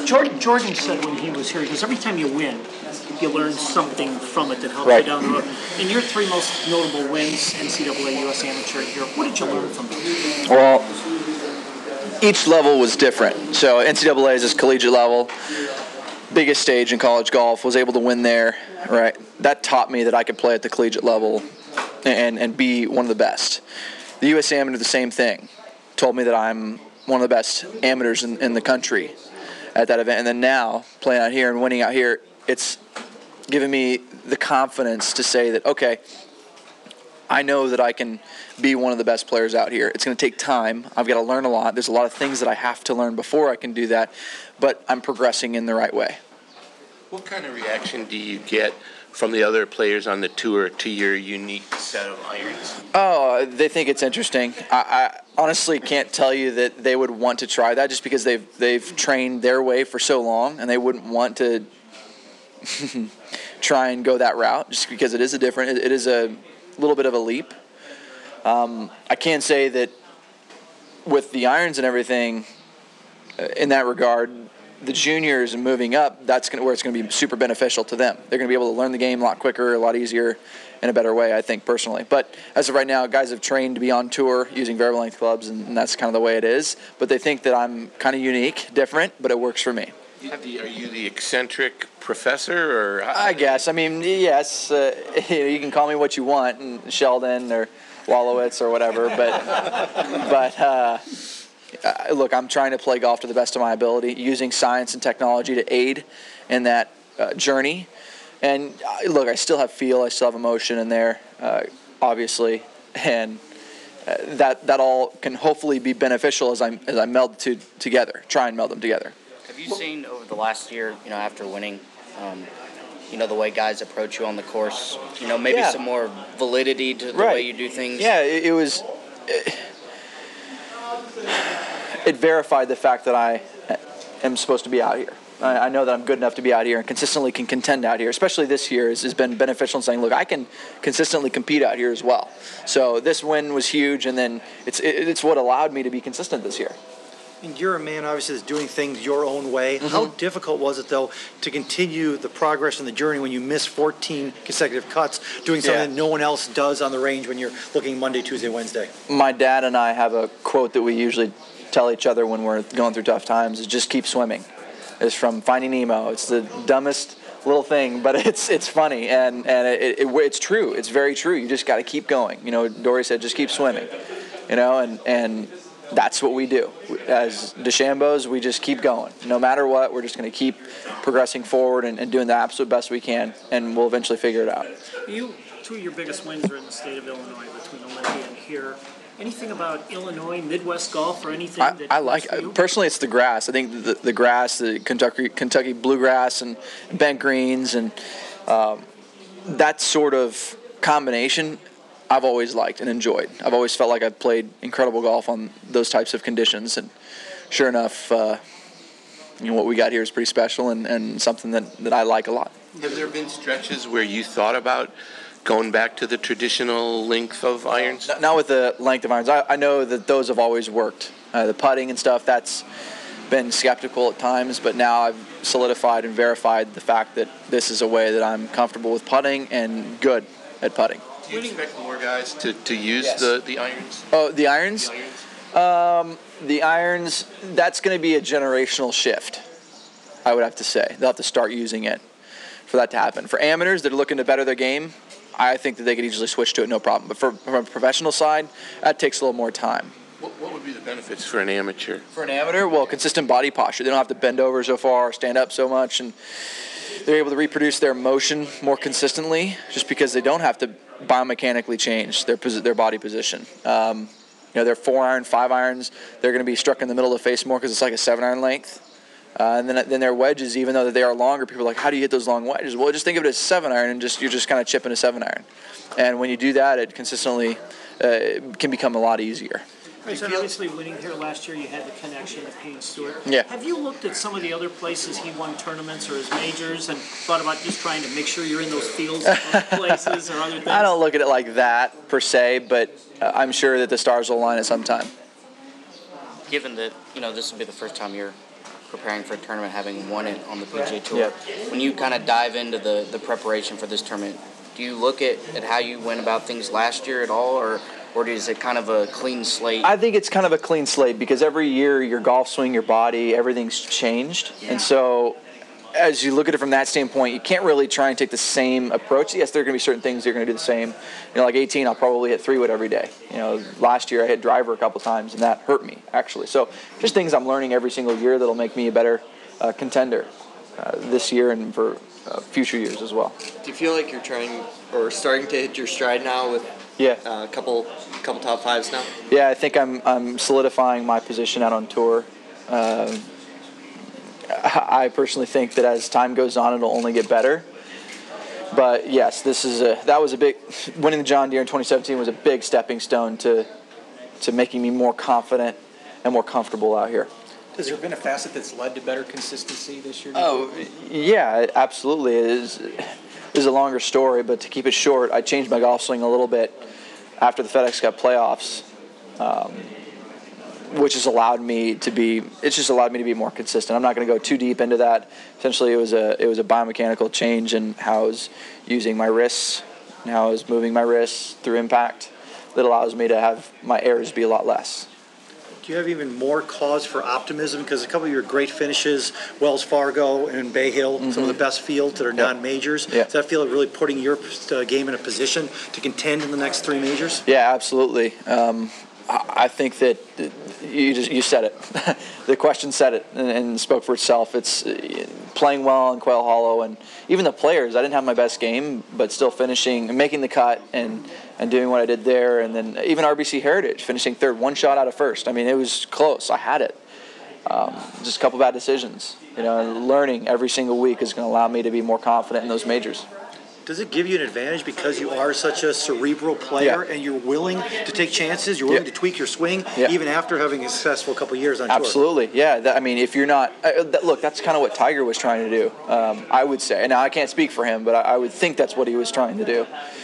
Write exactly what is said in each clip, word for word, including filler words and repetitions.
Jordan, Jordan said when he was here, he goes, every time you win, you learn something from it that helps right. you down the road. In your three most notable wins, N C double A, U S Amateur, Europe, what did you learn from them? Well, each level was different. So N C double A is this collegiate level, biggest stage in college golf, was able to win there, right? That taught me that I could play at the collegiate level and, and be one of the best. The U S Amateur, the same thing. Told me that I'm one of the best amateurs in, in the country at that event. And then now, playing out here and winning out here, it's given me the confidence to say that, okay, I know that I can be one of the best players out here. It's going to take time. I've got to learn a lot. There's a lot of things that I have to learn before I can do that, but I'm progressing in the right way. What kind of reaction do you get from the other players on the tour to your unique set of irons? Oh, they think it's interesting. I, I honestly can't tell you that they would want to try that just because they've they've trained their way for so long, and they wouldn't want to try and go that route just because it is a different, it, it is a little bit of a leap. Um, I can say that with the irons and everything, uh, in that regard, the juniors and moving up, that's gonna, where it's going to be super beneficial to them. They're going to be able to learn the game a lot quicker, a lot easier, in a better way, I think, personally. But as of right now, guys have trained to be on tour using variable length clubs, and, and that's kind of the way it is. But they think that I'm kind of unique, different, but it works for me. Are you the eccentric professor, or? I guess. I mean, yes, uh, you can call me what you want, and Sheldon or Wallowitz or whatever, but but uh, look, I'm trying to play golf to the best of my ability, using science and technology to aid in that uh, journey. And uh, look, I still have feel, I still have emotion in there, uh, obviously, and uh, that that all can hopefully be beneficial as I as I meld the two together, try and meld them together. Have you seen over the last year, you know, after winning, um, you know, the way guys approach you on the course, you know, maybe yeah. some more validity to the right. way you do things? Yeah, it, it was, it, it verified the fact that I am supposed to be out here. I, I know that I'm good enough to be out here and consistently can contend out here, especially this year has, has been beneficial in saying, look, I can consistently compete out here as well. So this win was huge, and then it's it, it's what allowed me to be consistent this year. And you're a man, obviously, that's doing things your own way. Mm-hmm. How difficult was it, though, to continue the progress and the journey when you miss fourteen consecutive cuts, doing something Yeah. that no one else does on the range when you're looking Monday, Tuesday, Wednesday? My dad and I have a quote that we usually tell each other when we're going through tough times, is just keep swimming. It's from Finding Nemo. It's the dumbest little thing, but it's it's funny, and, and it, it, it's true. It's very true. You just got to keep going. You know, Dory said, just keep swimming. You know, and, and that's what we do. As DeChambeau's, we just keep going. No matter what, we're just going to keep progressing forward and, and doing the absolute best we can, and we'll eventually figure it out. You, two of your biggest wins are in the state of Illinois, between Olympia and here. Anything about Illinois, Midwest golf, or anything I, that I like you? Personally, it's the grass. I think the, the grass, the Kentucky Kentucky bluegrass and bent greens, and um, that sort of combination I've always liked and enjoyed. I've always felt like I've played incredible golf on those types of conditions, and sure enough, uh, you know, what we got here is pretty special and, and something that, that I like a lot. Have there been stretches where you thought about going back to the traditional length of irons? Not with the length of irons. I, I know that those have always worked. Uh, the putting and stuff, that's been skeptical at times, but now I've solidified and verified the fact that this is a way that I'm comfortable with putting and good at putting. Do you expect more guys to, to use Yes. the, the irons? Oh, the irons? The irons? Um, the irons, that's going to be a generational shift, I would have to say. They'll have to start using it for that to happen. For amateurs that are looking to better their game, I think that they could easily switch to it, no problem. But for, from a professional side, that takes a little more time. What, what would be the benefits for an amateur? For an amateur, well, consistent body posture. They don't have to bend over so far, stand up so much, and they're able to reproduce their motion more consistently just because they don't have to biomechanically change their their body position. Um, you know, their four iron, five irons, they're going to be struck in the middle of the face more because it's like a seven iron length. Uh, and then then their wedges, even though they are longer, people are like, how do you hit those long wedges? Well, just think of it as seven iron, and just you're just kind of chipping a seven iron. And when you do that, it consistently uh, can become a lot easier. Right, so obviously winning here last year, you had the connection to Payne Stewart. Yeah. Have you looked at some of the other places he won tournaments or his majors and thought about just trying to make sure you're in those fields of places or other things? I don't look at it like that per se, but uh, I'm sure that the stars will align at some time. Given that, you know, this will be the first time you're preparing for a tournament, having won it on the P G A Tour. Yeah. When you kind of dive into the, the preparation for this tournament, do you look at, at how you went about things last year at all, or or is it kind of a clean slate? I think it's kind of a clean slate because every year your golf swing, your body, everything's changed. And so as you look at it from that standpoint, you can't really try and take the same approach. Yes, there are going to be certain things you're going to do the same. You know, like eighteen, I'll probably hit three wood every day. You know, last year I hit driver a couple times, and that hurt me, actually. So just things I'm learning every single year that'll make me a better uh, contender uh, this year and for uh, future years as well. Do you feel like you're trying or starting to hit your stride now with Yeah. uh, a couple couple top fives now? Yeah, I think I'm I'm solidifying my position out on tour. Uh, I personally think that as time goes on, it'll only get better. But yes, this is a that was a big winning the John Deere in twenty seventeen was a big stepping stone to to making me more confident and more comfortable out here. Has there been a facet that's led to better consistency this year? Oh, yeah, absolutely. It is, it is a longer story, but to keep it short, I changed my golf swing a little bit after the FedEx Cup playoffs, um, which has allowed me to be. It's just allowed me to be more consistent. I'm not going to go too deep into that. Essentially, it was a it was a biomechanical change in how I was using my wrists and how I was moving my wrists through impact that allows me to have my errors be a lot less. Do you have even more cause for optimism? Because a couple of your great finishes, Wells Fargo and Bay Hill, mm-hmm. some of the best fields that are non-majors, yeah. does that feel like really putting your uh, game in a position to contend in the next three majors? Yeah, absolutely. Um, I, I think that you just you said it. The question said it and, and spoke for itself. It's uh, playing well in Quail Hollow, and even the players. I didn't have my best game, but still finishing and making the cut and. and doing what I did there, and then even R B C Heritage, finishing third, one shot out of first. I mean, it was close. I had it. Um, just a couple bad decisions. You know, and learning every single week is going to allow me to be more confident in those majors. Does it give you an advantage because you are such a cerebral player Yeah. and you're willing to take chances, you're willing Yeah. to tweak your swing, Yeah. even after having a successful couple of years on tour? Absolutely, yeah. That, I mean, if you're not, uh, that, look, that's kind of what Tiger was trying to do. Um, I would say. Now I can't speak for him, but I, I would think that's what he was trying to do.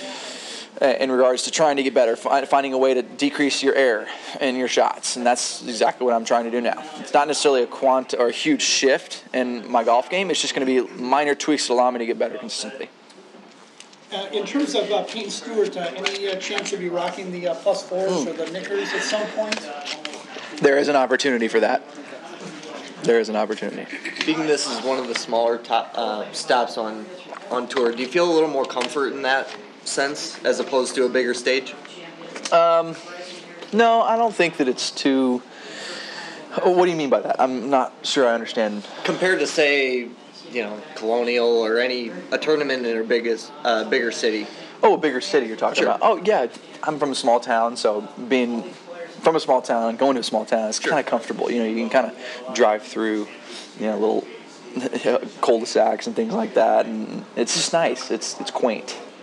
In regards to trying to get better, finding a way to decrease your error in your shots, and that's exactly what I'm trying to do now. It's not necessarily a quant or a huge shift in my golf game. It's just going to be minor tweaks that allow me to get better consistently. Uh, in terms of uh, Peyton Stewart, uh, any uh, chance you'll be rocking the uh, plus fours mm. or the knickers at some point? There is an opportunity for that. There is an opportunity. Being this is one of the smaller top uh, stops on on tour, do you feel a little more comfort in that sense as opposed to a bigger stage? Um, no, I don't think that it's too. What do you mean by that? I'm not sure I understand. Compared to, say, you know, Colonial or any a tournament in a biggest uh, bigger city. Oh, a bigger city you're talking Sure. about. Oh yeah, I'm from a small town, so being from a small town, going to a small town, it's Sure. kind of comfortable. You know, you can kind of drive through, you know, little cul-de-sacs and things like that, and it's just nice. It's it's quaint.